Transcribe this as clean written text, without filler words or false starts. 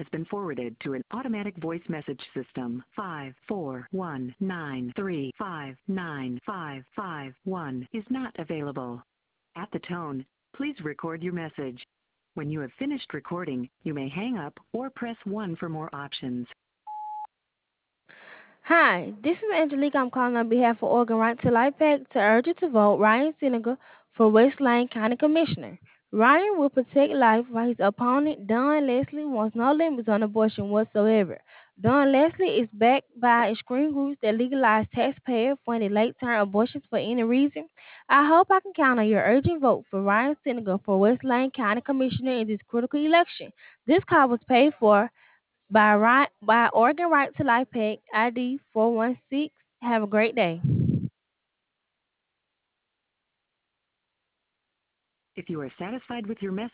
been forwarded to an automatic voice message system. 54193595551 is not available. At the tone, please record your message. When you have finished recording, you may hang up or press 1 for more options. Hi, this is Angelique. I'm calling on behalf of Oregon Right to Life PAC to urge you to vote Ryan Senegal for West Lane County Commissioner. Ryan will protect life while his opponent, Don Leslie, wants no limits on abortion whatsoever. Don Leslie is backed by extreme groups that legalize taxpayer-funded late-term abortions for any reason. I hope I can count on your urgent vote for Ryan Senegal for West Lane County Commissioner in this critical election. This call was paid for by Oregon Right to Life PAC ID 416. Have a great day. If you are satisfied with your message,